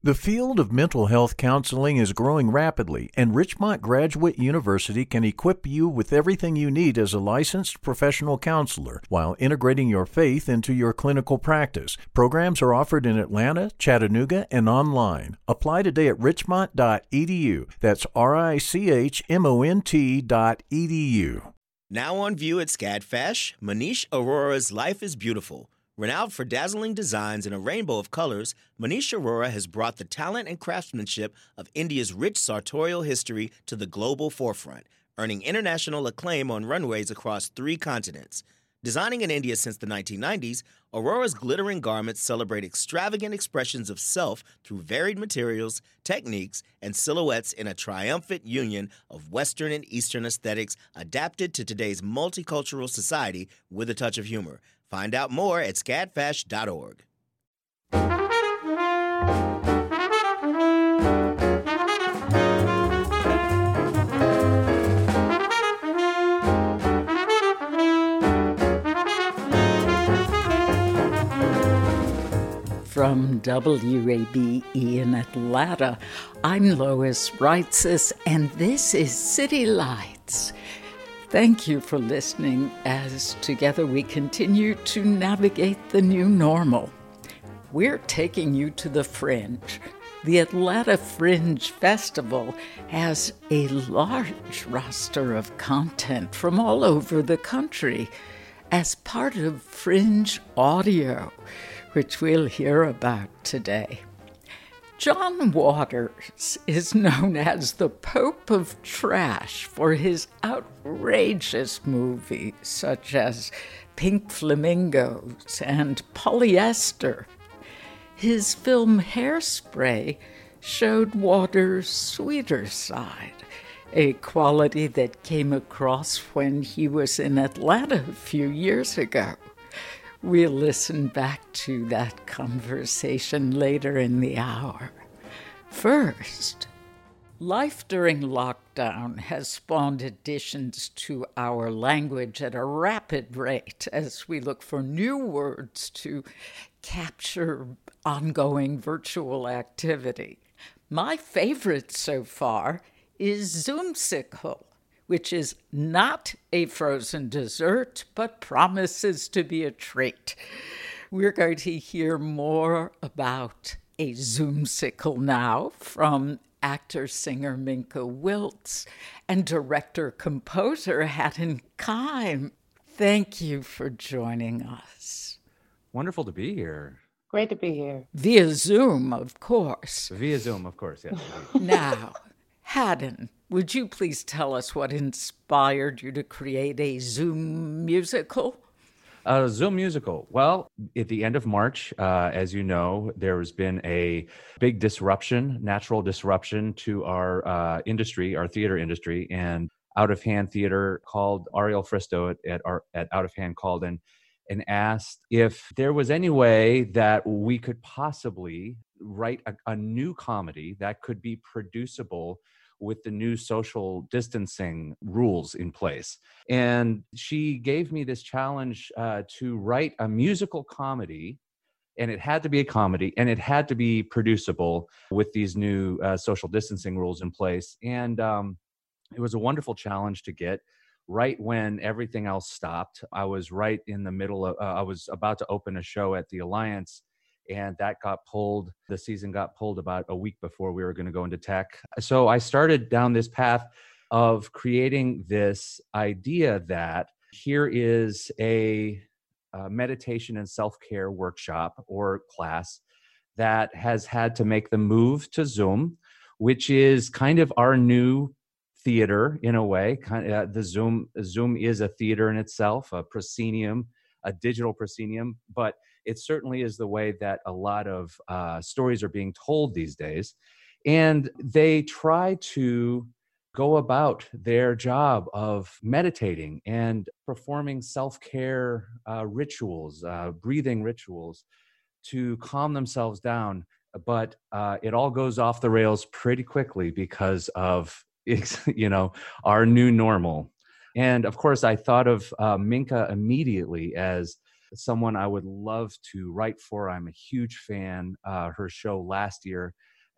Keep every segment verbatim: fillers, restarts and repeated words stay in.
The field of mental health counseling is growing rapidly, and Richmont Graduate University can equip you with everything you need as a licensed professional counselor while integrating your faith into your clinical practice. Programs are offered in Atlanta, Chattanooga, and online. Apply today at richmont dot e d u. That's R I C H M O N T dot E D U. Now on view at SCADFash, Manish Arora's Life is Beautiful. Renowned for dazzling designs in a rainbow of colors, Manish Arora has brought the talent and craftsmanship of India's rich sartorial history to the global forefront, earning international acclaim on runways across three continents. Designing in India since the nineteen nineties, Aurora's glittering garments celebrate extravagant expressions of self through varied materials, techniques, and silhouettes in a triumphant union of Western and Eastern aesthetics adapted to today's multicultural society with a touch of humor. Find out more at scadfash dot org. From W A B E in Atlanta, I'm Lois Reitzes, and this is City Lights. Thank you for listening as together we continue to navigate the new normal. We're taking you to the Fringe. The Atlanta Fringe Festival has a large roster of content from all over the country as part of Fringe Audio, which we'll hear about today. John Waters is known as the Pope of Trash for his outrageous movies such as Pink Flamingos and Polyester. His film Hairspray showed Waters' sweeter side, a quality that came across when he was in Atlanta a few years ago. We'll listen back to that conversation later in the hour. First, life during lockdown has spawned additions to our language at a rapid rate as we look for new words to capture ongoing virtual activity. My favorite so far is Zoomsicle, which is not a frozen dessert, but promises to be a treat. We're going to hear more about a Zoomsicle now from actor-singer Minka Wiltz and director-composer Haddon Kime. Thank you for joining us. Wonderful to be here. Great to be here. Via Zoom, of course. Via Zoom, of course, yes. Now, Haddon, would you please tell us what inspired you to create a Zoom musical? A Zoom musical. Well, at the end of March, uh, as you know, there has been a big disruption, natural disruption to our uh, industry, our theater industry, and Out of Hand Theater called Ariel Fristo at, at, our, at Out of Hand called in and asked if there was any way that we could possibly write a, a new comedy that could be producible with the new social distancing rules in place. And she gave me this challenge uh, to write a musical comedy, and it had to be a comedy, and it had to be producible with these new uh, social distancing rules in place. And um, it was a wonderful challenge to get. Right when everything else stopped, I was right in the middle of, uh, I was about to open a show at the Alliance, and that got pulled. The season got pulled about a week before we were going to go into tech. So I started down this path of creating this idea that here is a, a meditation and self-care workshop or class that has had to make the move to Zoom, which is kind of our new theater in a way. Kind of, uh, the Zoom Zoom is a theater in itself, a proscenium, a digital proscenium, but it certainly is the way that a lot of uh, stories are being told these days. And they try to go about their job of meditating and performing self-care uh, rituals, uh, breathing rituals to calm themselves down. But uh, it all goes off the rails pretty quickly because of, you know, our new normal. And of course, I thought of uh, Minka immediately as someone I would love to write for. I'm a huge fan. Uh, her show last year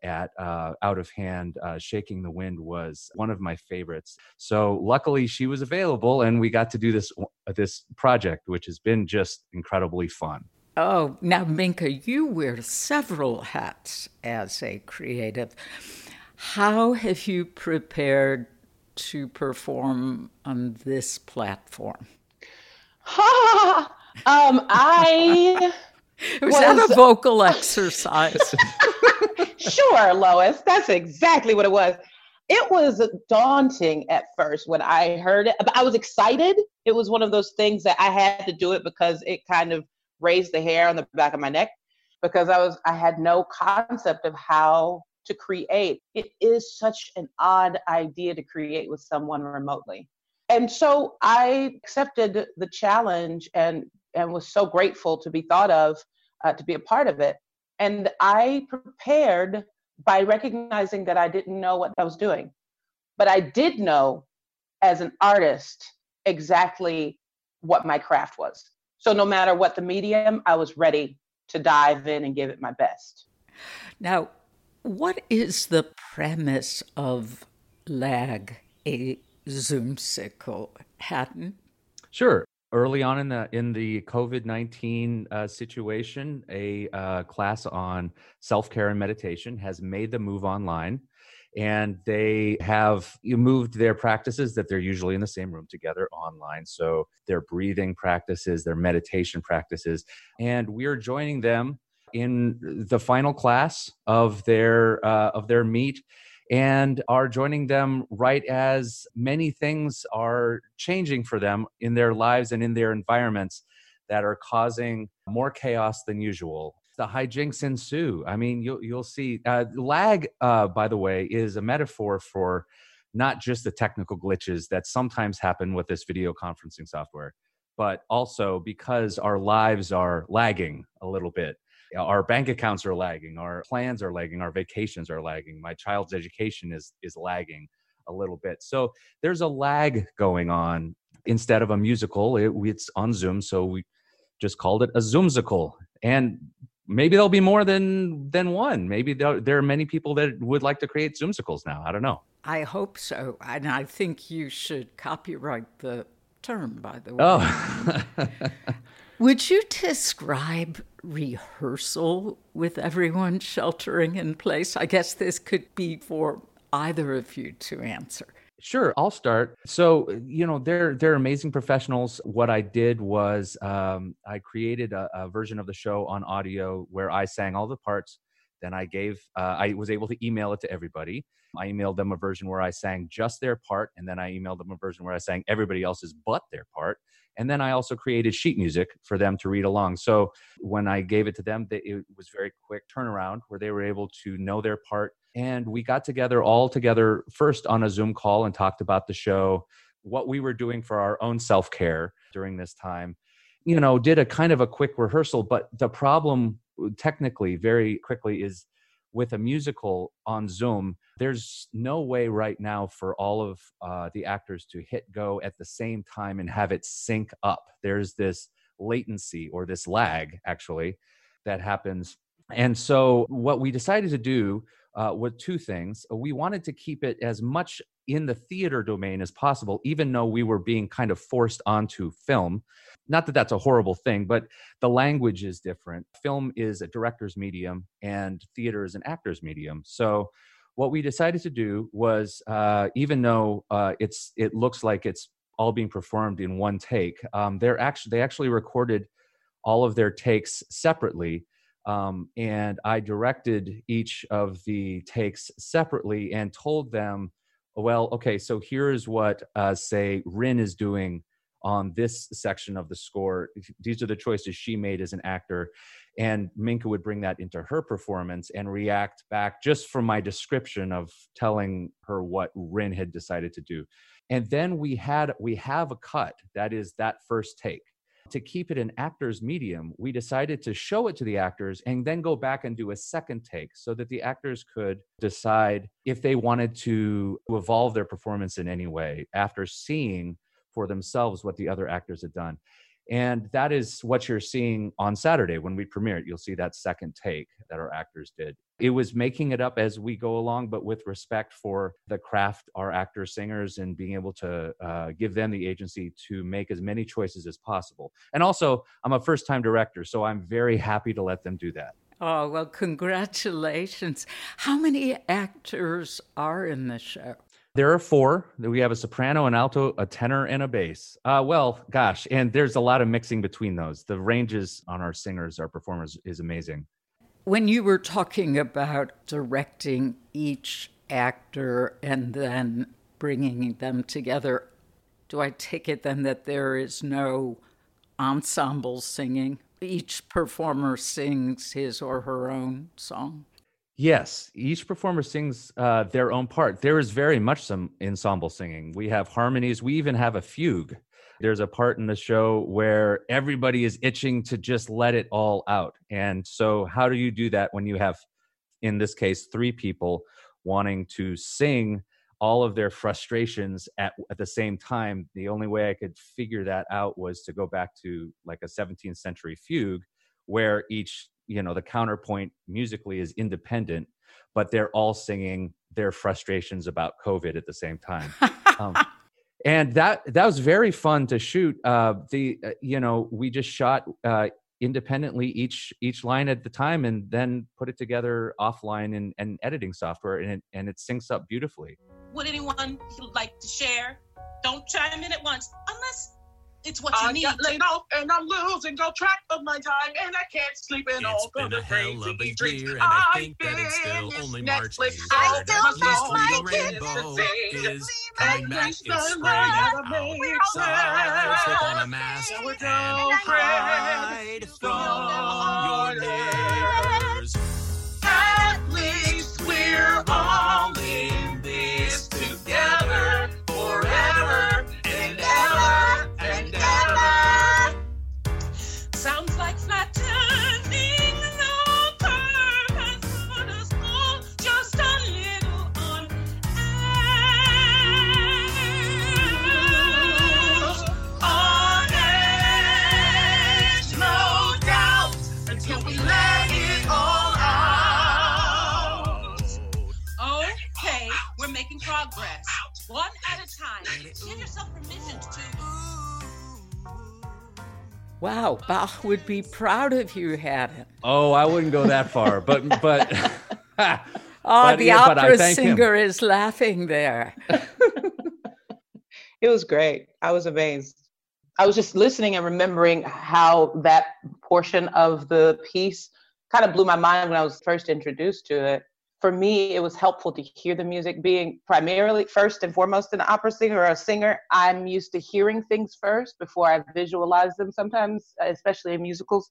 at uh, Out of Hand, uh, Shaking the Wind was one of my favorites. So luckily she was available and we got to do this, this project, which has been just incredibly fun. Oh, now, Minka, you wear several hats as a creative. How have you prepared to perform on this platform? Ha! um, I was, was that a vocal exercise? Sure, Lois. That's exactly what it was. It was daunting at first when I heard it, but I was excited. It was one of those things that I had to do it because it kind of raised the hair on the back of my neck, because I was I had no concept of how to create. It is such an odd idea to create with someone remotely. And so I accepted the challenge and, and was so grateful to be thought of, uh, to be a part of it. And I prepared by recognizing that I didn't know what I was doing. But I did know as an artist exactly what my craft was. So no matter what the medium, I was ready to dive in and give it my best. Now, what is the premise of Lag, a Zoomsicle, Hatton? Sure. Early on in the in the COVID nineteen uh, situation, a uh, class on self-care and meditation has made the move online, and they have moved their practices that they're usually in the same room together online. So their breathing practices, their meditation practices, and we're joining them in the final class of their uh, of their meet, and are joining them right as many things are changing for them in their lives and in their environments that are causing more chaos than usual. The hijinks ensue. I mean, you'll, you'll see. Uh, lag, uh, by the way, is a metaphor for not just the technical glitches that sometimes happen with this video conferencing software, but also because our lives are lagging a little bit. Our bank accounts are lagging, our plans are lagging, our vacations are lagging, my child's education is is lagging a little bit. So there's a lag going on. Instead of a musical, it, it's on Zoom, so we just called it a Zoomsicle. And maybe there'll be more than than one. Maybe there, there are many people that would like to create Zoomsicles now. I don't know. I hope so. And I think you should copyright the term, by the way. Oh. Would you describe rehearsal with everyone sheltering in place? I guess this could be for either of you to answer. Sure, I'll start. So, you know, they're they're amazing professionals. What I did was um, I created a, a version of the show on audio where I sang all the parts. Then I gave, uh, I was able to email it to everybody. I emailed them a version where I sang just their part, and then I emailed them a version where I sang everybody else's but their part. And then I also created sheet music for them to read along. So when I gave it to them, they, it was very quick turnaround where they were able to know their part. And we got together all together first on a Zoom call and talked about the show, what we were doing for our own self-care during this time. You know, did a kind of a quick rehearsal, but the problem technically very quickly is with a musical on Zoom, there's no way right now for all of uh, the actors to hit go at the same time and have it sync up. There's this latency or this lag actually that happens. And so what we decided to do uh, were two things. We wanted to keep it as much in the theater domain as possible, even though we were being kind of forced onto film. Not that that's a horrible thing, but the language is different. Film is a director's medium and theater is an actor's medium. So what we decided to do was, uh, even though uh, it's it looks like it's all being performed in one take, um, they're actually they actually recorded all of their takes separately. Um, and I directed each of the takes separately and told them, well, okay, so here's what, uh, say, Rin is doing on this section of the score. These are the choices she made as an actor. And Minka would bring that into her performance and react back just from my description of telling her what Rin had decided to do. And then we had we have a cut, that is that first take. To keep it an actor's medium, we decided to show it to the actors and then go back and do a second take so that the actors could decide if they wanted to evolve their performance in any way after seeing for themselves what the other actors had done. And that is what you're seeing on Saturday when we premiere it. You'll see that second take that our actors did. It was making it up as we go along, but with respect for the craft, our actors, singers, and being able to uh, give them the agency to make as many choices as possible. And also, I'm a first-time director, so I'm very happy to let them do that. Oh, well, congratulations. How many actors are in the show? There are four. We have a soprano, an alto, a tenor, and a bass. Uh, well, gosh, and there's a lot of mixing between those. The ranges on our singers, our performers, is amazing. When you were talking about directing each actor and then bringing them together, do I take it then that there is no ensemble singing? Each performer sings his or her own song? Yes, each performer sings uh, their own part. There is very much some ensemble singing. We have harmonies. We even have a fugue. There's a part in the show where everybody is itching to just let it all out. And so how do you do that when you have, in this case, three people wanting to sing all of their frustrations at, at the same time? The only way I could figure that out was to go back to like a seventeenth century fugue where each, you know, the counterpoint musically is independent, but they're all singing their frustrations about COVID at the same time. um, and that that was very fun to shoot. Uh, the uh, you know, we just shot uh, independently each each line at the time, and then put it together offline in, in editing software, and it, and it syncs up beautifully. Would anyone like to share? Don't chime in at once, unless it's what you I need. got laid off and I'm losing all track of my time, and I can't sleep in all It's been a hell of a year, and I think that it's still only March. Netflix. I I still still my my rainbow kids is coming back. It's the spring light outside. Slip on a mask Our and girlfriend hide from your neighbors. At least we're all in this together forever and ever and ever. Sounds like flattening no purpose for the school, just a little on edge. On edge, no doubt, until we let it all out. Okay, we're making progress. One at a time. Give yourself permission to. Wow, Bach would be proud of you, Haddon. Oh, I wouldn't go that far, but but. Oh, but, the yeah, but I opera thank him. singer is laughing there. It was great. I was amazed. I was just listening and remembering how that portion of the piece kind of blew my mind when I was first introduced to it. For me, it was helpful to hear the music. Being primarily, first and foremost, an opera singer or a singer, I'm used to hearing things first before I visualize them sometimes, especially in musicals.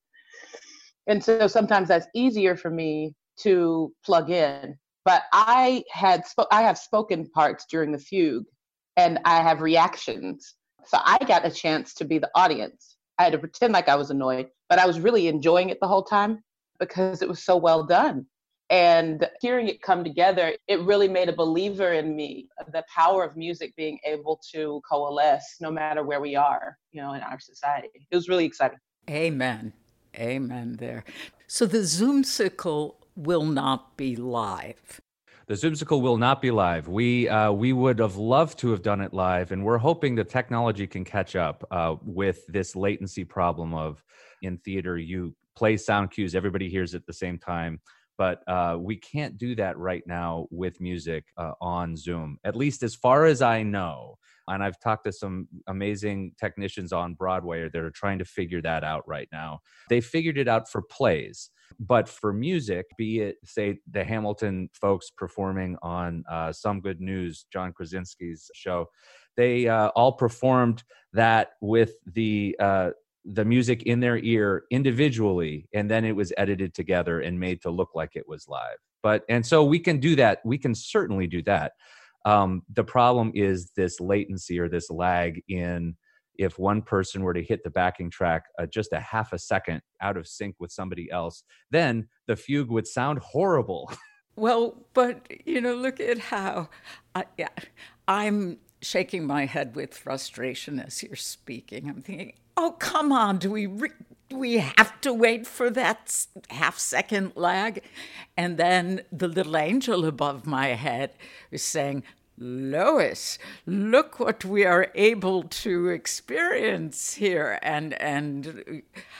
And so sometimes that's easier for me to plug in. But I had sp- I have spoken parts during the fugue, and I have reactions. So I got a chance to be the audience. I had to pretend like I was annoyed, but I was really enjoying it the whole time because it was so well done. And hearing it come together, it really made a believer in me, the power of music being able to coalesce no matter where we are, you know, in our society. It was really exciting. Amen. Amen there. So the Zoomsicle will not be live. The Zoomsicle will not be live. We uh, we would have loved to have done it live, and we're hoping the technology can catch up uh, with this latency problem of, in theater, you play sound cues, everybody hears it at the same time. But uh, we can't do that right now with music uh, on Zoom, at least as far as I know. And I've talked to some amazing technicians on Broadway that are trying to figure that out right now. They figured it out for plays, but for music, be it, say, the Hamilton folks performing on uh, Some Good News, John Krasinski's show, they uh, all performed that with the uh, the music in their ear individually, and then it was edited together and made to look like it was live. But, and so we can do that. We can certainly do that. Um, the problem is this latency or this lag in if one person were to hit the backing track uh, just a half a second out of sync with somebody else, then the fugue would sound horrible. Well, but, you know, look at how I, yeah, I'm shaking my head with frustration as you're speaking. I'm thinking, Oh, come on. Do we re- do we have to wait for that half second lag? And then the little angel above my head is saying, Lois, look what we are able to experience here, and and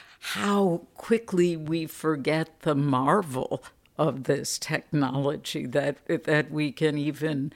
how quickly we forget the marvel of this technology, that that we can even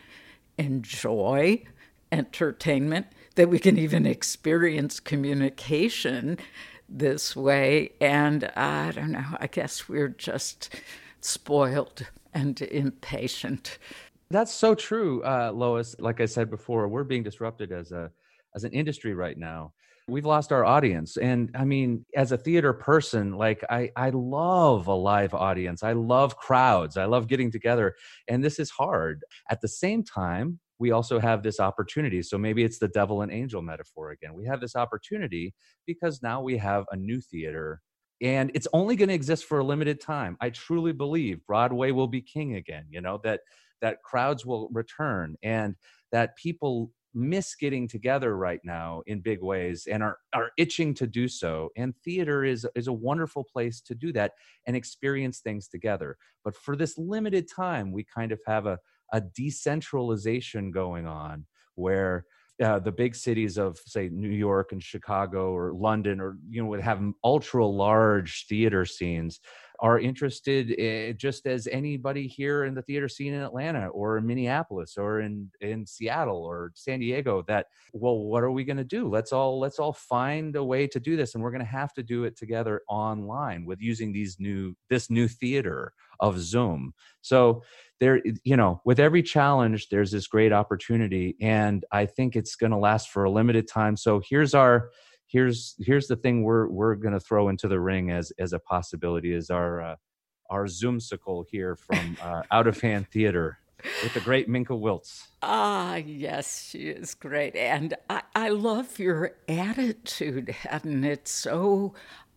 enjoy entertainment, that we can even experience communication this way. And I don't know, I guess we're just spoiled and impatient. That's so true, uh, Lois. Like I said before, we're being disrupted as a as an industry right now. We've lost our audience. And I mean, as a theater person, like I, I love a live audience. I love crowds. I love getting together. And this is hard. At the same time, we also have this opportunity. So maybe it's the devil and angel metaphor again. We have this opportunity because now we have a new theater. And it's only going to exist for a limited time. I truly believe Broadway will be king again, you know, that that crowds will return and that people miss getting together right now in big ways and are, are itching to do so. And theater is, is a wonderful place to do that and experience things together. But for this limited time, we kind of have a, a decentralization going on where uh, the big cities of, say, New York and Chicago or London, or, you know, would have ultra large theater scenes, are interested in, just as anybody here in the theater scene in Atlanta or in Minneapolis or in, in Seattle or San Diego, that, well, what are we going to do? Let's all, let's all find a way to do this. And we're going to have to do it together online with using these new, this new theater of Zoom. So there, you know, with every challenge, there's this great opportunity, and I think it's going to last for a limited time. So here's our, Here's here's the thing we're we're going to throw into the ring as as a possibility is our uh, our Zoomsicle here from uh, Out of Hand Theater with the great Minka Wiltz. Ah, yes, she is great, and I, I love your attitude, Haddon. It's so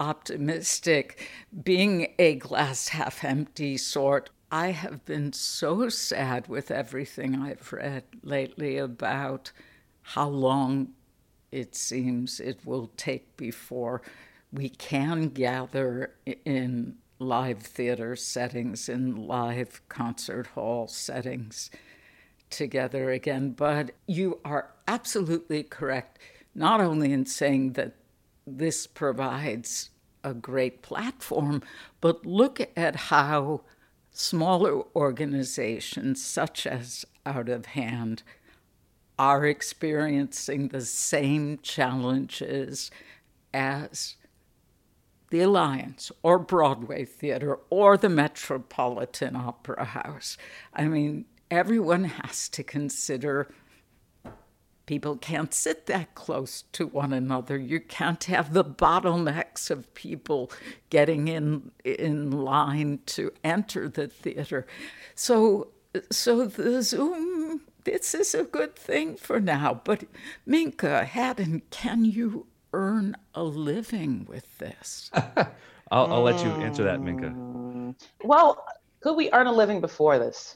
optimistic, being a glass half empty sort. I have been so sad with everything I've read lately about how long it seems it will take before we can gather in live theater settings, in live concert hall settings together again. But you are absolutely correct, not only in saying that this provides a great platform, but look at how smaller organizations such as Out of Hand are experiencing the same challenges as the Alliance or Broadway Theater or the Metropolitan Opera House. I mean, everyone has to consider people can't sit that close to one another. You can't have the bottlenecks of people getting in in line to enter the theater. So, so the Zoom, this is a good thing for now. But Minka, Haddon, can you earn a living with this? I'll, I'll let you answer that, Minka. Well, could we earn a living before this?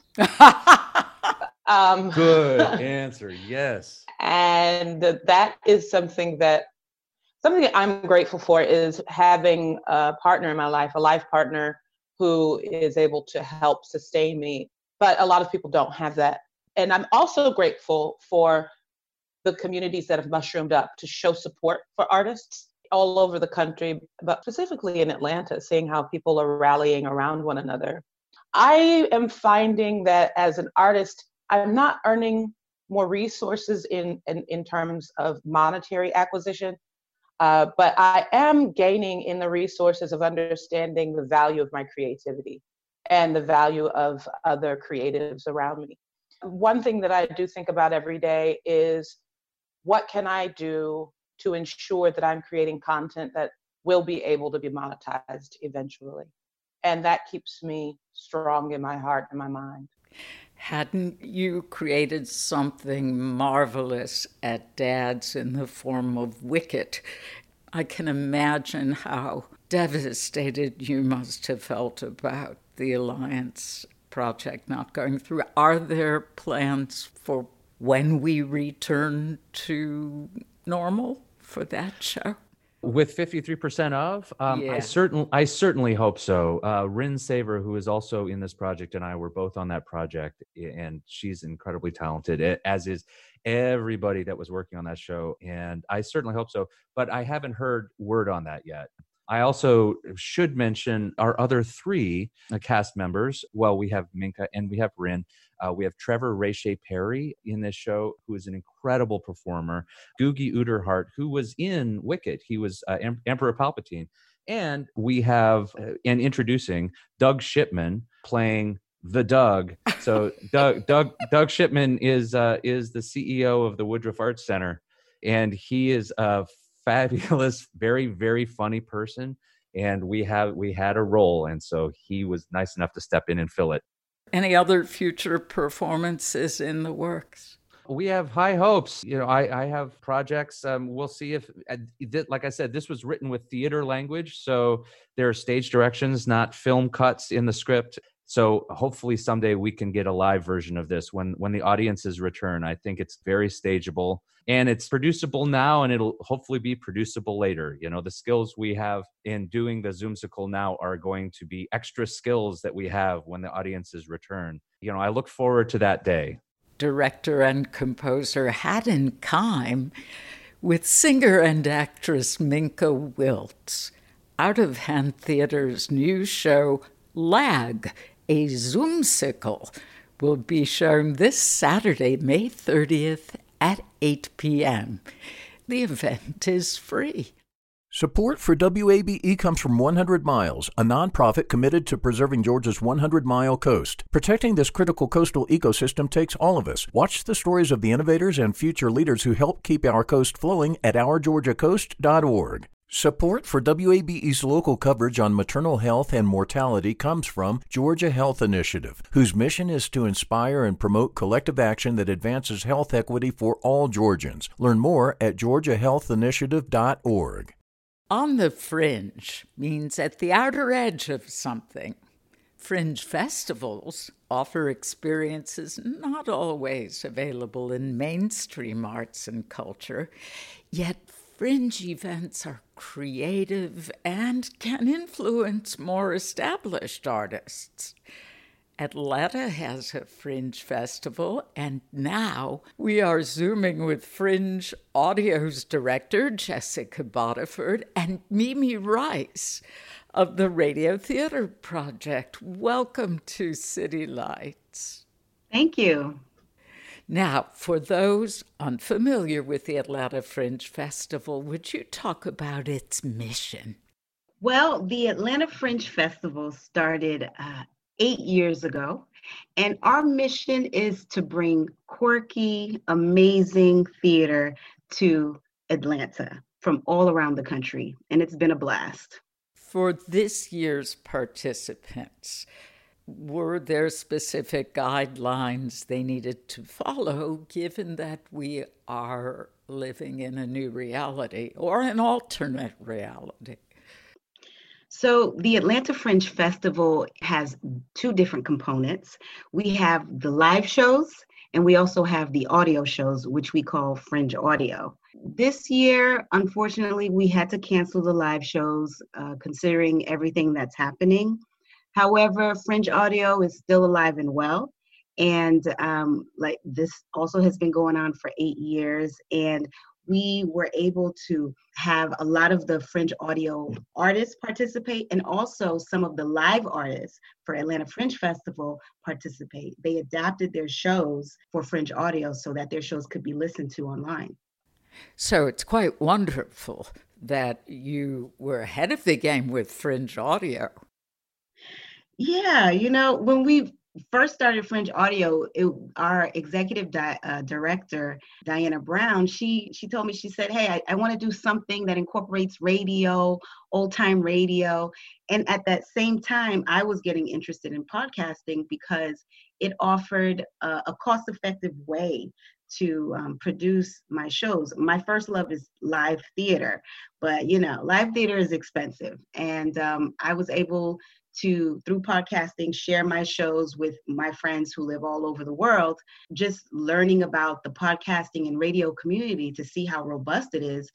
um, Good answer, yes. And that is something that, something that I'm grateful for is having a partner in my life, a life partner who is able to help sustain me. But a lot of people don't have that. And I'm also grateful for the communities that have mushroomed up to show support for artists all over the country, but specifically in Atlanta, seeing how people are rallying around one another. I am finding that as an artist, I'm not earning more resources in, in, in terms of monetary acquisition, uh, but I am gaining in the resources of understanding the value of my creativity and the value of other creatives around me. One thing that I do think about every day is, what can I do to ensure that I'm creating content that will be able to be monetized eventually? And that keeps me strong in my heart and my mind. Hadn't you created something marvelous at Dad's in the form of Wicked? I can imagine how devastated you must have felt about the Alliance project not going through. Are there plans for when we return to normal for that show? with fifty-three percent of, um, Yeah. I certain I certainly hope so. Uh, Rin Saver, who is also in this project, and I were both on that project, and she's incredibly talented, a- as is everybody that was working on that show. And I certainly hope so, but I haven't heard word on that yet. I also should mention our other three uh, cast members. Well, we have Minka and we have Rin. Uh, we have Trevor Rache Perry in this show, who is an incredible performer. Googie Uderhart, who was in Wicked. He was uh, em- Emperor Palpatine. And we have, uh, and introducing Doug Shipman playing the Doug. So Doug Doug Doug Shipman is uh, is the C E O of the Woodruff Arts Center, and he is a fabulous, very very funny person. And we have we had a role, and so he was nice enough to step in and fill it. Any other future performances in the works? We have high hopes. You know, I, I have projects. Um, we'll see if, uh, like I said, this was written with theater language. So there are stage directions, not film cuts in the script. So hopefully someday we can get a live version of this when, when the audiences return. I think it's very stageable and it's producible now, and it'll hopefully be producible later. You know, the skills we have in doing the Zoomsicle now are going to be extra skills that we have when the audiences return. You know, I look forward to that day. Director and composer Haddon Kime with singer and actress Minka Wiltz. Out of Hand Theater's new show, Lag, a Zoomsicle, will be shown this Saturday, May thirtieth at eight p.m. The event is free. Support for W A B E comes from one hundred miles, a nonprofit committed to preserving Georgia's hundred mile coast. Protecting this critical coastal ecosystem takes all of us. Watch the stories of the innovators and future leaders who help keep our coast flowing at our georgia coast dot org. Support for W A B E's local coverage on maternal health and mortality comes from Georgia Health Initiative, whose mission is to inspire and promote collective action that advances health equity for all Georgians. Learn more at georgia health initiative dot org. On the fringe means at the outer edge of something. Fringe festivals offer experiences not always available in mainstream arts and culture, yet fringe events are creative and can influence more established artists. Atlanta has a Fringe festival, and now we are Zooming with Fringe Audio's director, Jessica Bodiford, and Mimi Rice of the Radio Theater Project. Welcome to City Lights. Thank you. Now, for those unfamiliar with the Atlanta Fringe Festival, would you talk about its mission? Well, the Atlanta Fringe Festival started uh, eight years ago, and our mission is to bring quirky, amazing theater to Atlanta from all around the country, and it's been a blast. For this year's participants, were there specific guidelines they needed to follow, given that we are living in a new reality or an alternate reality? So the Atlanta Fringe Festival has two different components. We have the live shows, and we also have the audio shows, which we call Fringe Audio. This year, unfortunately, we had to cancel the live shows, uh, considering everything that's happening. However, Fringe Audio is still alive and well. And um, like this also has been going on for eight years. And we were able to have a lot of the Fringe Audio artists participate, and also some of the live artists for Atlanta Fringe Festival participate. They adapted their shows for Fringe Audio so that their shows could be listened to online. So it's quite wonderful that you were ahead of the game with Fringe Audio. Yeah, you know, when we first started Fringe Audio, it, our executive di- uh, director, Diana Brown, she she told me, she said, hey, I, I want to do something that incorporates radio, old time radio. And at that same time, I was getting interested in podcasting because it offered a, a cost-effective way to um, produce my shows. My first love is live theater, but you know, live theater is expensive. And um, I was able to, through podcasting, share my shows with my friends who live all over the world, just learning about the podcasting and radio community to see how robust it is.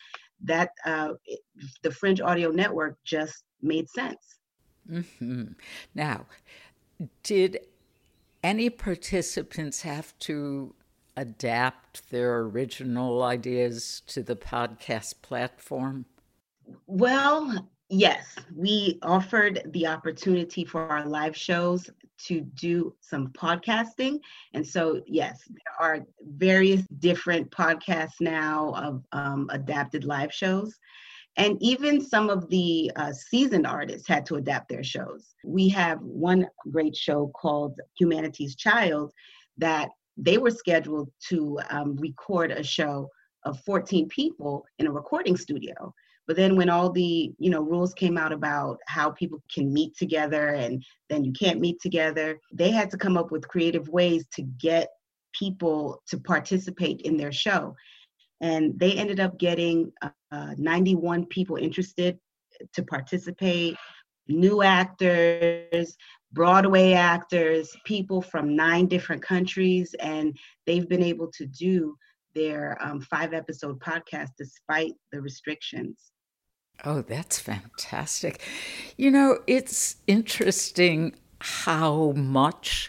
that uh, it, the Fringe Audio Network just made sense. Mm-hmm. Now, did any participants have to adapt their original ideas to the podcast platform? Well, yes, we offered the opportunity for our live shows to do some podcasting. And so, yes, there are various different podcasts now of um, adapted live shows. And even some of the uh, seasoned artists had to adapt their shows. We have one great show called Humanity's Child that they were scheduled to um, record a show of fourteen people in a recording studio. But then when all the, you know, rules came out about how people can meet together and then you can't meet together, they had to come up with creative ways to get people to participate in their show. And they ended up getting uh, ninety-one people interested to participate, new actors, Broadway actors, people from nine different countries, and they've been able to do their um, five episode podcast despite the restrictions. Oh, that's fantastic. You know, it's interesting how much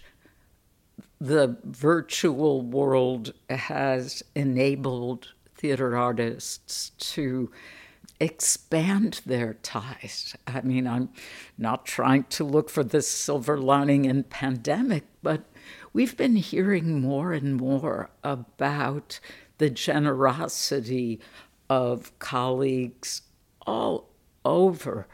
the virtual world has enabled theater artists to expand their ties. I mean, I'm not trying to look for the silver lining in pandemic, but we've been hearing more and more about the generosity of colleagues all over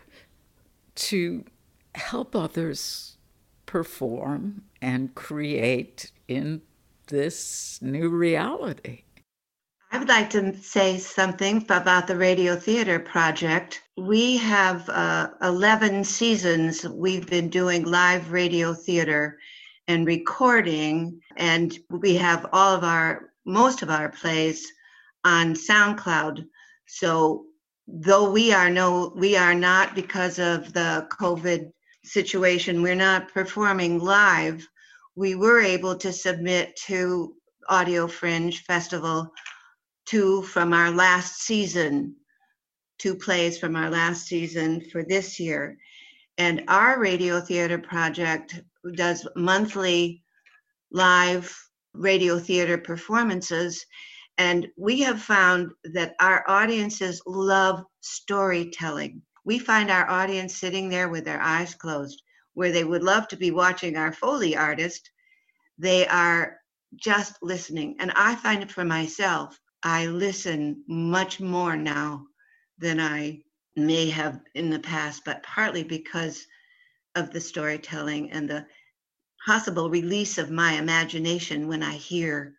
to help others perform and create in this new reality. I would like to say something about the Radio Theater Project. We have uh, eleven seasons we've been doing live radio theater and recording, and we have all of our, most of our plays on SoundCloud. So though we are no, we are not, because of the COVID situation, we're not performing live, we were able to submit to Audio Fringe Festival two from our last season, two plays from our last season for this year. And our Radio Theater Project does monthly live radio theater performances. And we have found that our audiences love storytelling. We find our audience sitting there with their eyes closed, where they would love to be watching our Foley artist. They are just listening. And I find it for myself, I listen much more now than I may have in the past, but partly because of the storytelling and the possible release of my imagination when I hear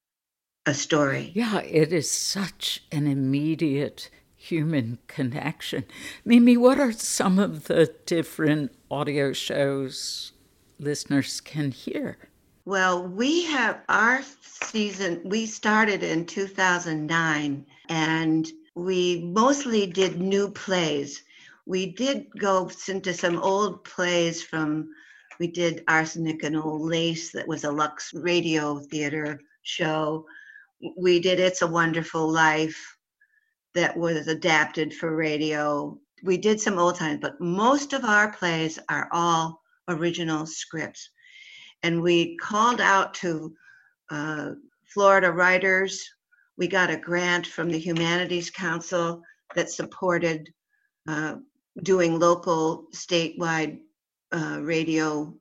a story. Yeah, it is such an immediate human connection. Mimi, what are some of the different audio shows listeners can hear? Well, we have our season, we started in two thousand nine, and we mostly did new plays. We did go into some old plays from, we did Arsenic and Old Lace, that was a Lux Radio Theater show. We did It's a Wonderful Life, that was adapted for radio. We did some old times, but most of our plays are all original scripts. And we called out to uh, Florida writers. We got a grant from the Humanities Council that supported uh, doing local statewide uh, radio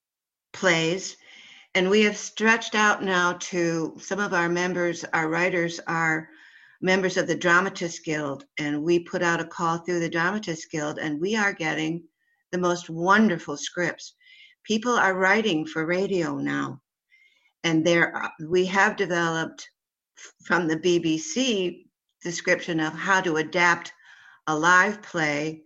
plays. And we have stretched out now to some of our members, our writers are members of the Dramatists Guild. And we put out a call through the Dramatists Guild, and we are getting the most wonderful scripts. People are writing for radio now, and there we have developed from the B B C description of how to adapt a live play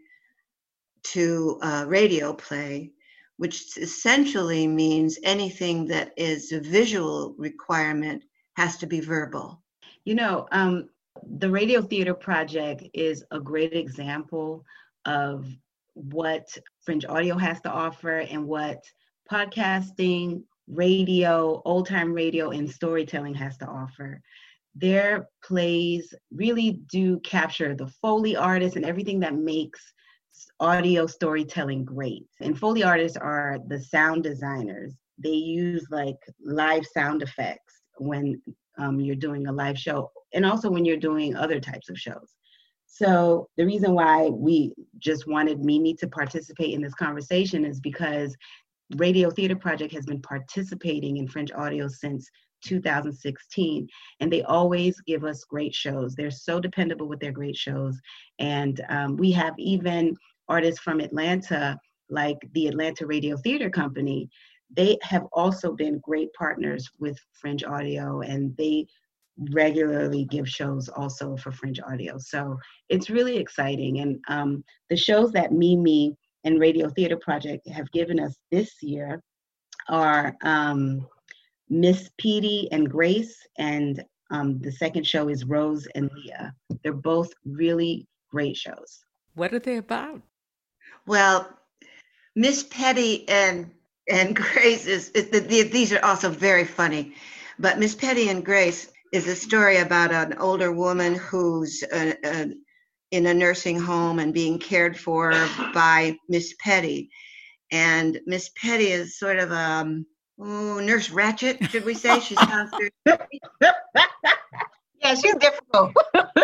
to a radio play, which essentially means anything that is a visual requirement has to be verbal. You know, um, the Radio Theater Project is a great example of what Fringe Audio has to offer and what podcasting, radio, old time radio, and storytelling has to offer. their plays really do capture the Foley artists and everything that makes audio storytelling great. And Foley artists are the sound designers. They use like live sound effects when um, you're doing a live show, and also when you're doing other types of shows. So the reason why we just wanted Mimi to participate in this conversation is because Radio Theater Project has been participating in Fringe Audio since two thousand sixteen, and they always give us great shows. They're so dependable with their great shows. And um, we have even artists from Atlanta, like the Atlanta Radio Theater Company. They have also been great partners with Fringe Audio, and they regularly give shows also for Fringe Audio. So it's really exciting. And um, the shows that Mimi and Radio Theater Project have given us this year are um, Miss Petey and Grace, and um, the second show is Rose and Leah. They're both really great shows. What are they about? Well, Miss Petty and and Grace is, is the, the, these are also very funny, but Miss Petty and Grace is a story about an older woman who's uh, uh, in a nursing home and being cared for by Miss Petty. And Miss Petty is sort of um ooh, Nurse Ratched, should we say? She sounds very yeah, she's difficult.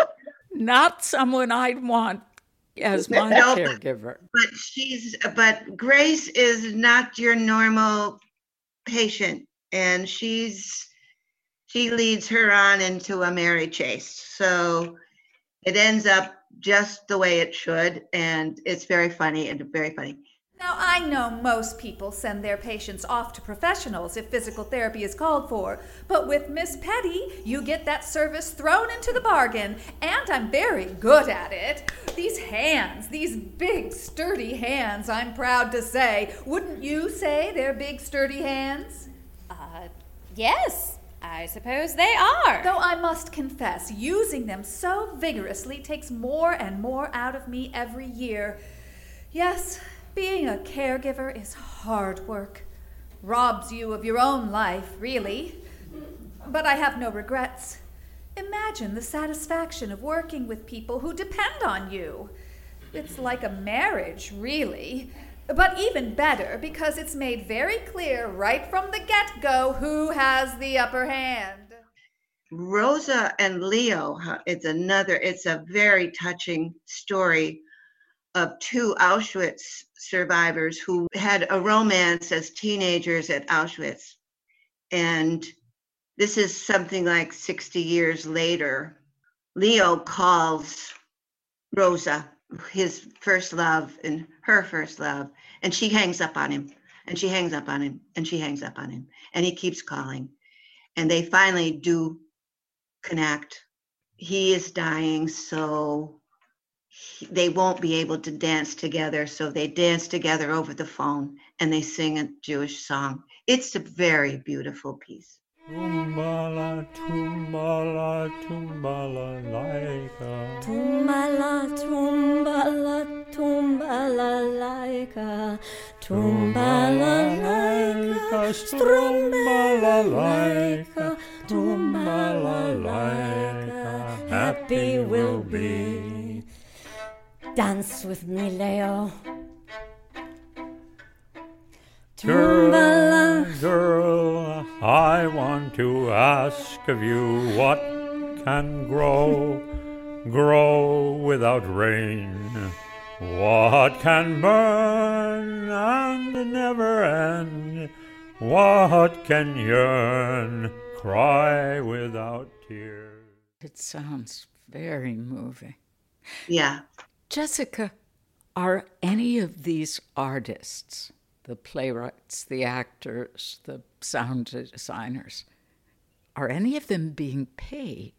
Not someone I'd want as my no, caregiver. But she's but Grace is not your normal patient, and she's she leads her on into a merry chase. So it ends up just the way it should, and it's very funny and very funny. Now, I know most people send their patients off to professionals if physical therapy is called for, but with Miss Petty, you get that service thrown into the bargain, and I'm very good at it. These hands, these big, sturdy hands, I'm proud to say. Wouldn't you say they're big, sturdy hands? Uh, yes, I suppose they are. Though I must confess, using them so vigorously takes more and more out of me every year. Yes, being a caregiver is hard work. Robs you of your own life, really. But I have no regrets. Imagine the satisfaction of working with people who depend on you. It's like a marriage, really. But even better, because it's made very clear right from the get-go who has the upper hand. Rosa and Leo, it's another, it's a very touching story of two Auschwitz survivors who had a romance as teenagers at Auschwitz. And this is something like sixty years later. Leo calls Rosa, his first love and her first love, and she hangs up on him, and she hangs up on him, and she hangs up on him, and he keeps calling. And they finally do connect. He is dying, so they won't be able to dance together, so they dance together over the phone and they sing a Jewish song. It's a very beautiful piece. Tumbala, tumbala, tumbala, laika. Tumbala, tumbala, tumbala, laika. Tumbala, laika, strumbala, laika. Tumbala, laika, happy we'll be. Dance with me, Leo. Girl, girl, I want to ask of you what can grow, grow without rain. What can burn and never end? What can yearn, cry without tears? It sounds very moving. Yeah. Jessica, are any of these artists, the playwrights, the actors, the sound designers, are any of them being paid?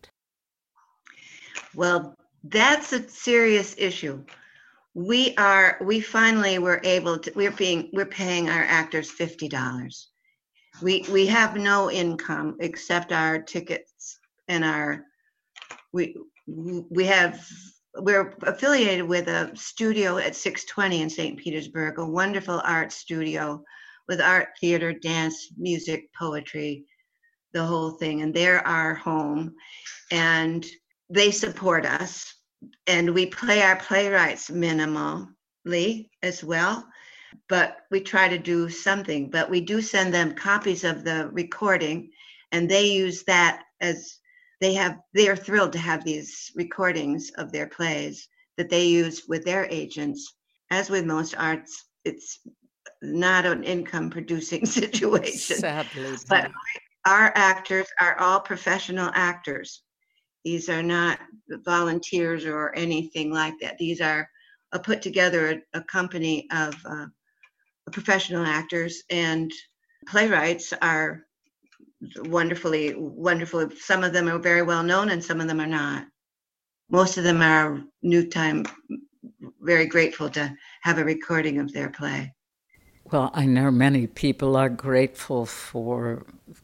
Well, that's a serious issue. We are, we finally were able to, we're being, we're paying our actors fifty dollars. We, we have no income except our tickets and our, we, we have, we're affiliated with a studio at six twenty in Saint Petersburg, a wonderful art studio with art, theater, dance, music, poetry. the whole thing, and they're our home, and they support us, and we play our playwrights minimally as well, but we try to do something. But we do send them copies of the recording, and they use that as they have, they are thrilled to have these recordings of their plays that they use with their agents. As with most arts, it's not an income producing situation. Sadly. But our actors are all professional actors. These are not volunteers or anything like that. These are a put together a, a company of uh, professional actors, and playwrights are wonderfully, wonderful. Some of them are very well known and some of them are not. Most of them are new time, very grateful to have a recording of their play. Well, I know many people are grateful for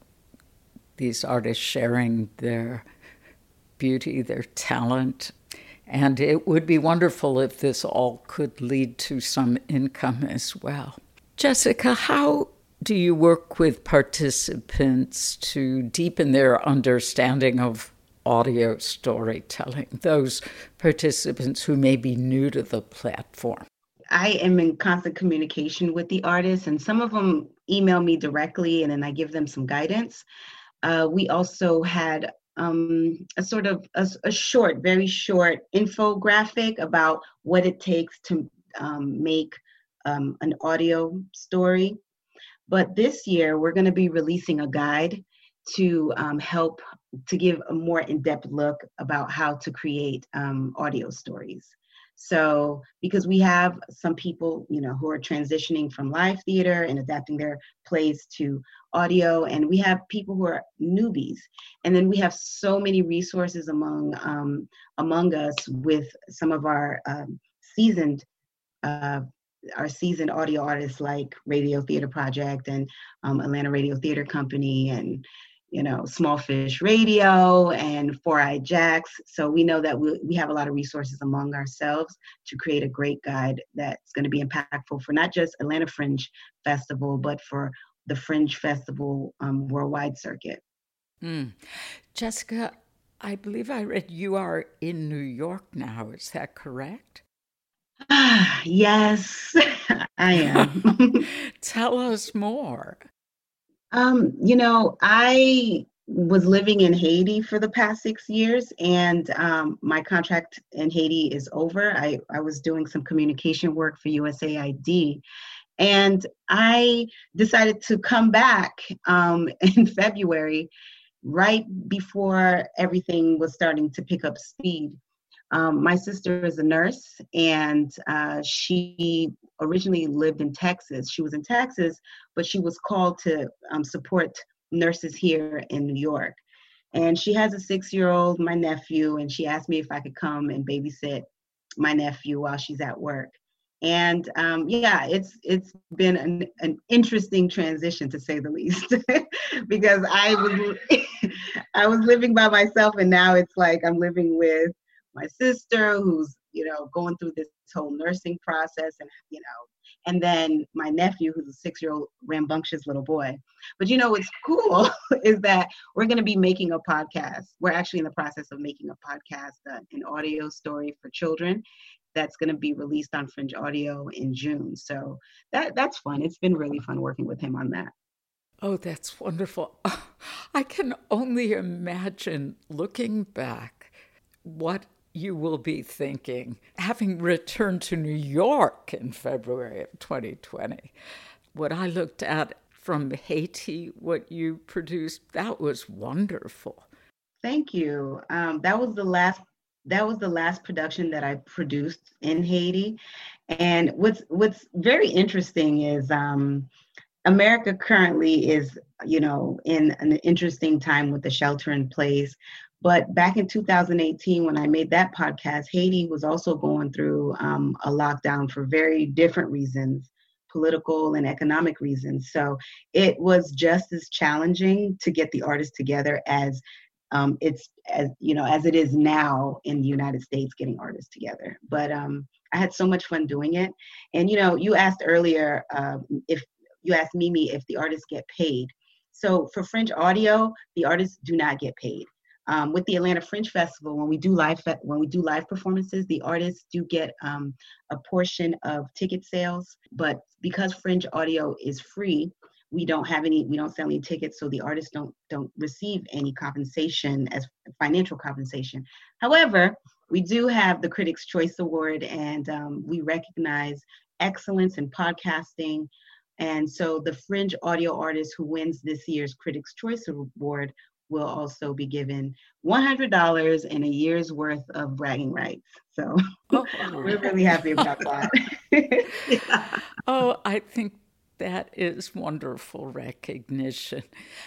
these artists sharing their beauty, their talent, and it would be wonderful if this all could lead to some income as well. Jessica, how do you work with participants to deepen their understanding of audio storytelling, those participants who may be new to the platform? I am in constant communication with the artists, and some of them email me directly, and then I give them some guidance. Uh, we also had um, a sort of a, a short, very short infographic about what it takes to um, make um, an audio story. But this year, we're going to be releasing a guide to um, help to give a more in-depth look about how to create um, audio stories. So, because we have some people, you know, who are transitioning from live theater and adapting their plays to audio, and we have people who are newbies. And then we have so many resources among um, among us with some of our um, seasoned uh, our seasoned audio artists like Radio Theater Project and um, Atlanta Radio Theater Company and, you know, Small Fish Radio and Four Eyed Jacks. So we know that we, we have a lot of resources among ourselves to create a great guide that's going to be impactful for not just Atlanta Fringe Festival, but for the Fringe Festival um, worldwide circuit. Mm. Jessica, I believe I read you are in New York now. Is that correct? Yes, I am. Tell us more. Um, you know, I was living in Haiti for the past six years, and um, my contract in Haiti is over. I, I was doing some communication work for U S A I D, and I decided to come back um, in February, right before everything was starting to pick up speed. Um, my sister is a nurse, and uh, she originally lived in Texas. She was in Texas, but she was called to um, support nurses here in New York. And she has a six-year-old, my nephew, and she asked me if I could come and babysit my nephew while she's at work. And um, yeah, it's it's been an, an interesting transition, to say the least, because I was I was living by myself, and now it's like I'm living with my sister, who's, you know, going through this whole nursing process, and, you know, and then my nephew, who's a six-year-old rambunctious little boy. But, you know, what's cool is that we're going to be making a podcast. We're actually in the process of making a podcast, uh, an audio story for children that's going to be released on Fringe Audio in June. So that that's fun. It's been really fun working with him on that. Oh, that's wonderful. I can only imagine, looking back, what you will be thinking, having returned to New York in February of twenty twenty. What I looked at from Haiti, what you produced, that was wonderful. Thank you. Um, that was the last. That was the last production that I produced in Haiti. And what's what's very interesting is um, America currently is, you know, in an interesting time with the shelter in place. But back in two thousand eighteen, when I made that podcast, Haiti was also going through um, a lockdown for very different reasons, political and economic reasons. So it was just as challenging to get the artists together as um, it's, as you know, as it is now in the United States, getting artists together. But um, I had so much fun doing it. And, you know, you asked earlier, uh, if you asked Mimi if the artists get paid. So for Fringe Audio, the artists do not get paid. Um, with the Atlanta Fringe Festival, when we do live fe- when we do live performances, the artists do get um, a portion of ticket sales. But because Fringe Audio is free, we don't have any, we don't sell any tickets, so the artists don't don't receive any compensation as financial compensation. However, we do have the Critics' Choice Award, and um, we recognize excellence in podcasting. And so the Fringe Audio artist who wins this year's Critics' Choice Award will also be given one hundred dollars and a year's worth of bragging rights. So oh. We're really happy about that. Yeah. Oh, I think that is wonderful recognition.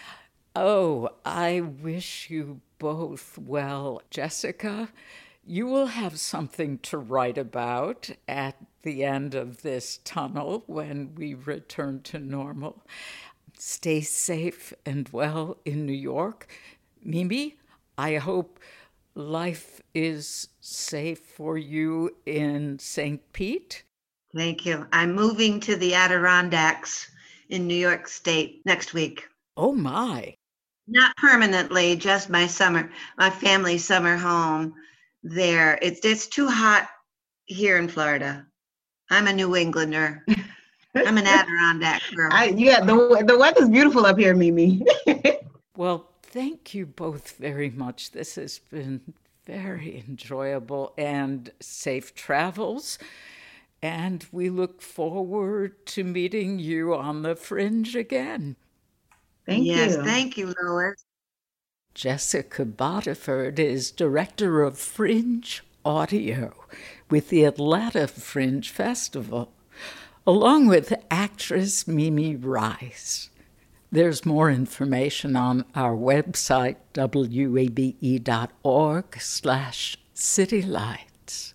Oh, I wish you both well. Jessica, you will have something to write about at the end of this tunnel when we return to normal. Stay safe and well in New York. Mimi, I hope life is safe for you in Saint Pete. Thank you. I'm moving to the Adirondacks in New York State next week. Oh, my. Not permanently, just my summer, my family's summer home there. It's, it's too hot here in Florida. I'm a New Englander. I'm an Adirondack girl. I, yeah, the the weather's beautiful up here, Mimi. Well, thank you both very much. This has been very enjoyable, and safe travels. And we look forward to meeting you on the Fringe again. Thank yes, you. Thank you, Lois. Jessica Bodiford is director of Fringe Audio with the Atlanta Fringe Festival, along with actress Mimi Rice. There's more information on our website, W A B E dot org slash citylights.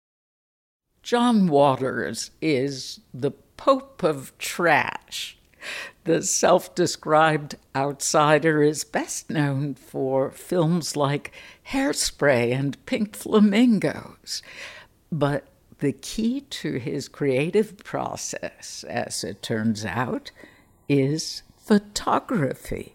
John Waters is the Pope of Trash. The self-described outsider is best known for films like Hairspray and Pink Flamingos. But the key to his creative process, as it turns out, is photography.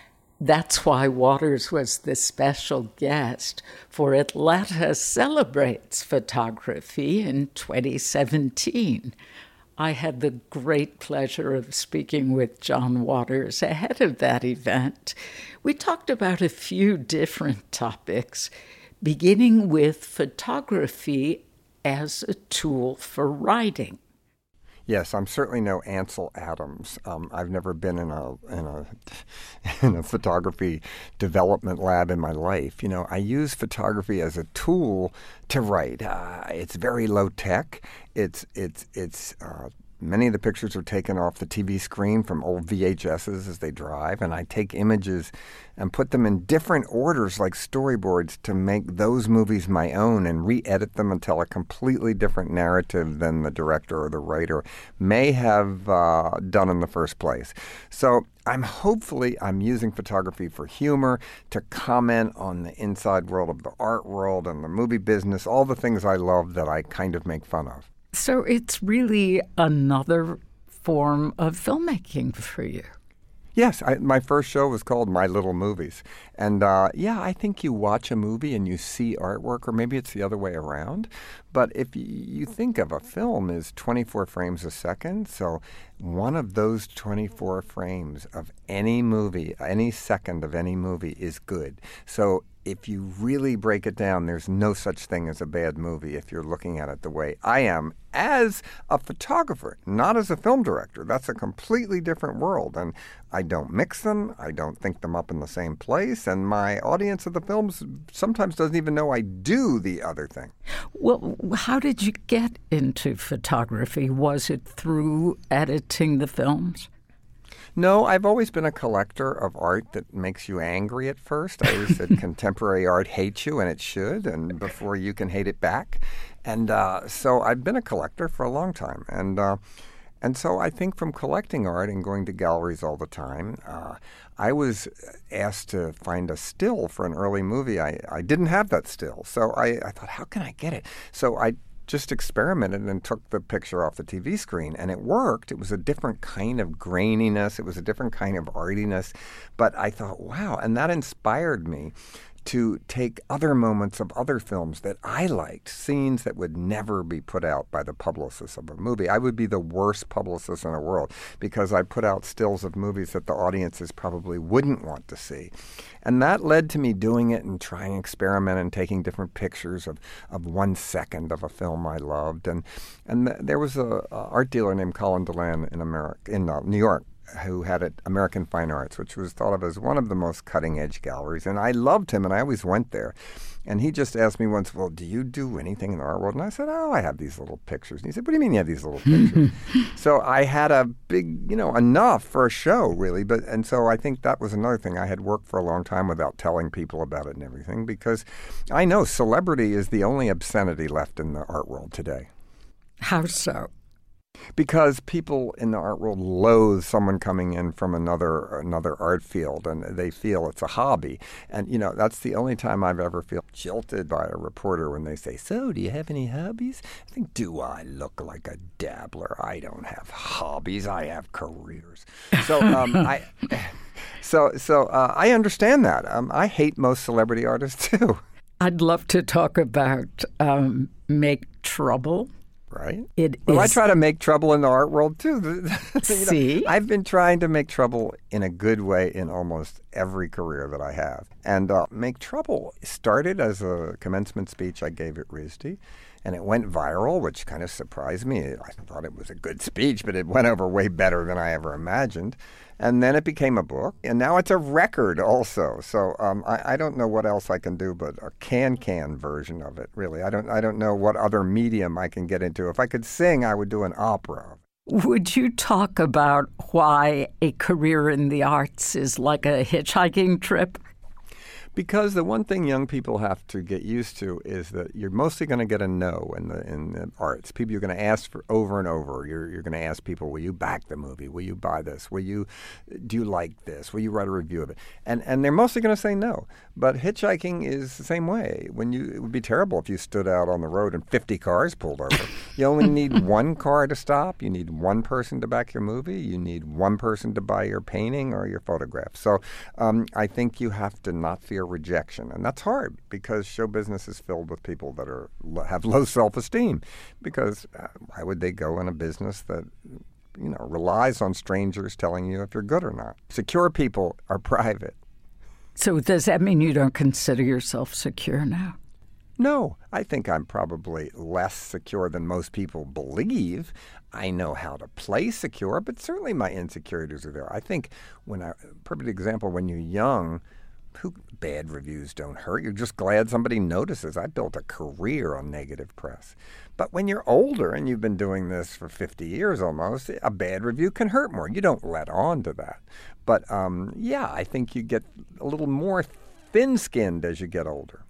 That's why Waters was the special guest for Atlanta Celebrates Photography in twenty seventeen. I had the great pleasure of speaking with John Waters ahead of that event. We talked about a few different topics, beginning with photography as a tool for writing. Yes, I'm certainly no Ansel Adams. Um, I've never been in a in a in a photography development lab in my life. You know, I use photography as a tool to write. Uh, it's very low tech. It's it's it's. Uh, Many of the pictures are taken off the T V screen from old V H S's as they drive, and I take images and put them in different orders like storyboards to make those movies my own and re-edit them and tell a completely different narrative than the director or the writer may have uh, done in the first place. So I'm hopefully I'm using photography for humor, to comment on the inside world of the art world and the movie business, all the things I love that I kind of make fun of. So it's really another form of filmmaking for you. Yes, I, my first show was called My Little Movies. And uh, yeah, I think you watch a movie and you see artwork, or maybe it's the other way around. But if you, you think of a film as twenty-four frames a second, so one of those twenty-four frames of any movie, any second of any movie is good. So if you really break it down, there's no such thing as a bad movie if you're looking at it the way I am as a photographer, not as a film director. That's a completely different world. And I don't mix them. I don't think them up in the same place. And my audience of the films sometimes doesn't even know I do the other thing. Well, how did you get into photography? Was it through editing the films? No, I've always been a collector of art that makes you angry at first. I always said contemporary art hates you, and it should, and before you can hate it back. And uh, so I've been a collector for a long time. And uh, and so I think from collecting art and going to galleries all the time, uh, I was asked to find a still for an early movie. I, I didn't have that still. So I, I thought, how can I get it? So I just experimented and took the picture off the T V screen, and it worked. It was a different kind of graininess. It was a different kind of artiness. But I thought, wow, and that inspired me to take other moments of other films that I liked, scenes that would never be put out by the publicist of a movie. I would be the worst publicist in the world because I put out stills of movies that the audiences probably wouldn't want to see. And that led to me doing it and trying to experiment and taking different pictures of, of one second of a film I loved. And and th- there was a, a art dealer named Colin Delan in America, in uh, New York, who had at American Fine Arts, which was thought of as one of the most cutting-edge galleries. And I loved him, and I always went there. And he just asked me once, well, do you do anything in the art world? And I said, oh, I have these little pictures. And he said, what do you mean you have these little pictures? So I had a big, you know, enough for a show, really. But And so I think that was another thing. I had worked for a long time without telling people about it and everything, because I know celebrity is the only obscenity left in the art world today. How so? Because people in the art world loathe someone coming in from another another art field, and they feel it's a hobby. And, you know, that's the only time I've ever felt jilted by a reporter when they say, so, do you have any hobbies? I think, do I look like a dabbler? I don't have hobbies. I have careers. So um, I... So, so uh, I understand that. Um, I hate most celebrity artists, too. I'd love to talk about um, Make Trouble. Right? It well, is... I try to make trouble in the art world, too. you know, See? I've been trying to make trouble in a good way in almost every career that I have. And uh, Make Trouble started as a commencement speech I gave at R I S D, and it went viral, which kind of surprised me. I thought it was a good speech, but it went over way better than I ever imagined. And then it became a book, and now it's a record also. So um, I, I don't know what else I can do but a can-can version of it, really. I don't I don't know what other medium I can get into. If I could sing, I would do an opera. Would you talk about why a career in the arts is like a hitchhiking trip? Because the one thing young people have to get used to is that you're mostly going to get a no in the in the arts. People you're going to ask for over and over. You're you're going to ask people, will you back the movie? Will you buy this? Will you do you like this? Will you write a review of it? And and they're mostly going to say no. But hitchhiking is the same way. When you it would be terrible if you stood out on the road and fifty cars pulled over. You only need one car to stop. You need one person to back your movie. You need one person to buy your painting or your photograph. So um, I think you have to not fear rejection, and that's hard because show business is filled with people that are have low self-esteem. Because uh, why would they go in a business that you know relies on strangers telling you if you're good or not? Secure people are private. So does that mean you don't consider yourself secure now? No, I think I'm probably less secure than most people believe. I know how to play secure, but certainly my insecurities are there. I think when I, perfect example, when you're young, who bad reviews don't hurt. You're just glad somebody notices. I built a career on negative press. But when you're older and you've been doing this for fifty years almost, a bad review can hurt more. You don't let on to that. But um, yeah, I think you get a little more thin-skinned as you get older.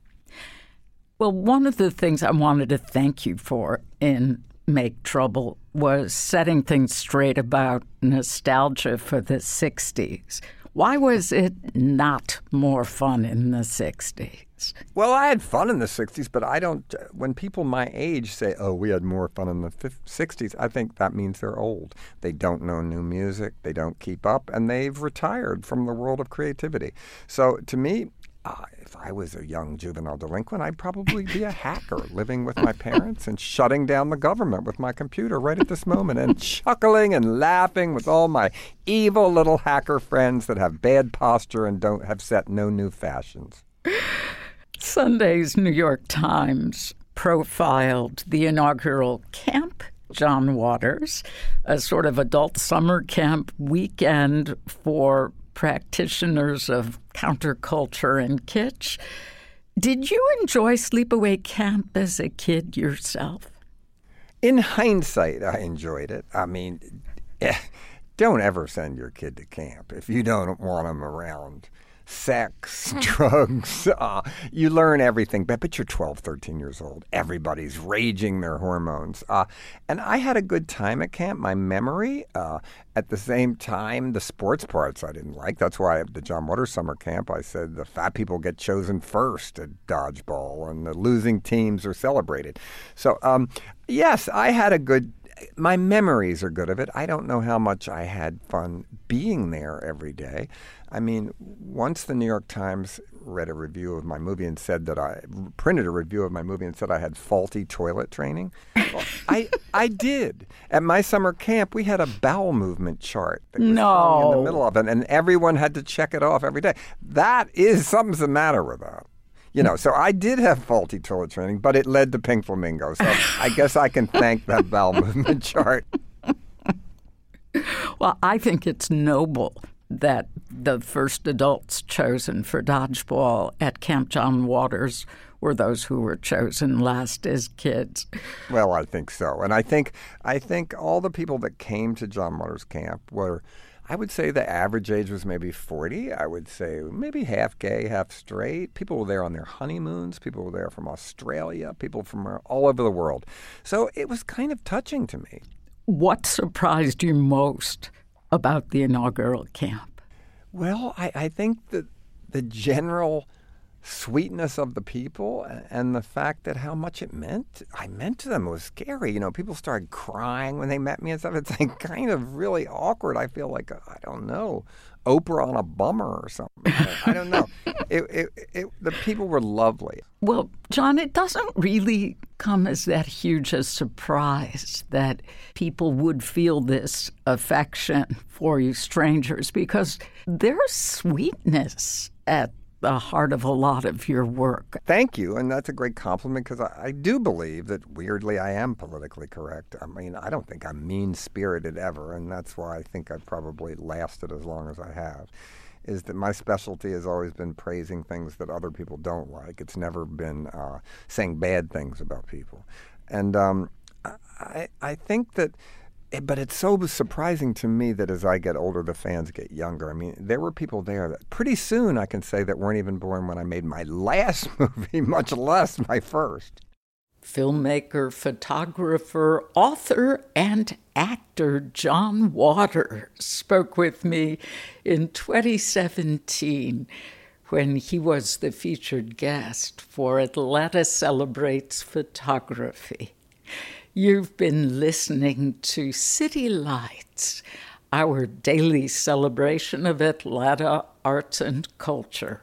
Well, one of the things I wanted to thank you for in Make Trouble was setting things straight about nostalgia for the sixties. Why was it not more fun in the sixties? Well, I had fun in the sixties, but I don't, when people my age say, oh, we had more fun in the sixties, I think that means they're old. They don't know new music, they don't keep up, and they've retired from the world of creativity. So to me, Uh, if I was a young juvenile delinquent, I'd probably be a hacker living with my parents and shutting down the government with my computer right at this moment and chuckling and laughing with all my evil little hacker friends that have bad posture and don't have set no new fashions. Sunday's New York Times profiled the inaugural Camp John Waters, a sort of adult summer camp weekend for practitioners of counterculture and kitsch. Did you enjoy sleepaway camp as a kid yourself? In hindsight, I enjoyed it. I mean, don't ever send your kid to camp if you don't want them around sex, drugs. Uh, you learn everything, but, but you're twelve, thirteen years old. Everybody's raging their hormones. Uh, and I had a good time at camp. My memory, uh, at the same time, the sports parts I didn't like. That's why at the John Waters summer camp, I said the fat people get chosen first at dodgeball and the losing teams are celebrated. So, um, yes, I had a good My memories are good of it. I don't know how much I had fun being there every day. I mean, once the New York Times read a review of my movie and said that I printed a review of my movie and said I had faulty toilet training. Well, I I did. At my summer camp, we had a bowel movement chart that was no. in the middle of it, and everyone had to check it off every day. That is something's the matter with that. You know, so I did have faulty toilet training, but it led to Pink Flamingo. So I guess I can thank that bowel movement chart. Well, I think it's noble that the first adults chosen for dodgeball at Camp John Waters were those who were chosen last as kids. Well, I think so. And I think I think all the people that came to John Waters Camp were, I would say the average age was maybe forty. I would say maybe half gay, half straight. People were there on their honeymoons. People were there from Australia. People from all over the world. So it was kind of touching to me. What surprised you most about the inaugural camp? Well, I, I think that the general sweetness of the people and the fact that how much it meant, I meant to them. It was scary. You know, people started crying when they met me and stuff. It's like kind of really awkward. I feel like, I don't know, Oprah on a bummer or something. I, I don't know. It, it, it, the people were lovely. Well, John, it doesn't really come as that huge a surprise that people would feel this affection for you strangers, because there's sweetness at the heart of a lot of your work. Thank you, and that's a great compliment, because I, I do believe that, weirdly, I am politically correct. I mean, I don't think I'm mean-spirited ever, and that's why I think I've probably lasted as long as I have, is that my specialty has always been praising things that other people don't like. It's never been uh, saying bad things about people. And um, I, I think that But it's so surprising to me that as I get older, the fans get younger. I mean, there were people there that pretty soon I can say that weren't even born when I made my last movie, much less my first. Filmmaker, photographer, author, and actor John Waters spoke with me in twenty seventeen when he was the featured guest for Atlanta Celebrates Photography. You've been listening to City Lights, our daily celebration of Atlanta arts and culture.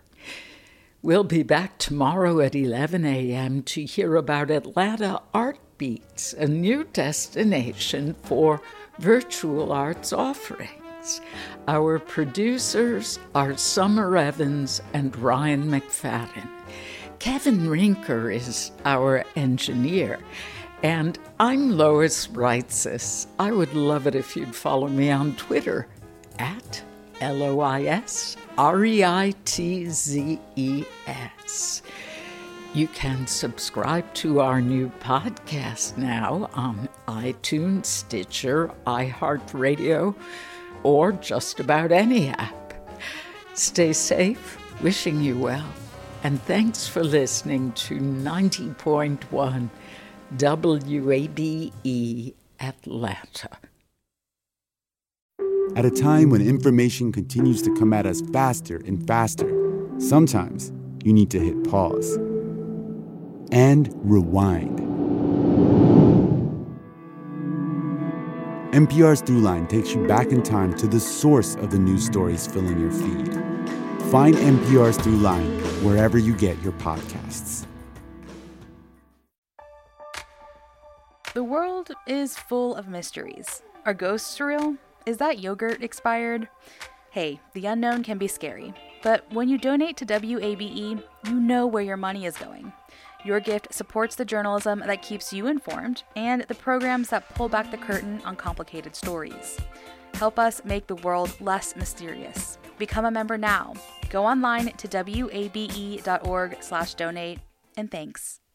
We'll be back tomorrow at eleven a.m. to hear about Atlanta Art Beats, a new destination for virtual arts offerings. Our producers are Summer Evans and Ryan McFadden. Kevin Rinker is our engineer. And I'm Lois Reitzes. I would love it if you'd follow me on Twitter at L O I S R E I T Z E S. You can subscribe to our new podcast now on iTunes, Stitcher, iHeartRadio, or just about any app. Stay safe, wishing you well, and thanks for listening to ninety point one W A B E Atlanta. At a time when information continues to come at us faster and faster, sometimes you need to hit pause and rewind. N P R's Throughline takes you back in time to the source of the news stories filling your feed. Find N P R's Throughline wherever you get your podcasts. The world is full of mysteries. Are ghosts real? Is that yogurt expired? Hey, the unknown can be scary. But when you donate to W A B E, you know where your money is going. Your gift supports the journalism that keeps you informed and the programs that pull back the curtain on complicated stories. Help us make the world less mysterious. Become a member now. Go online to W A B E dot org slash donate, and thanks.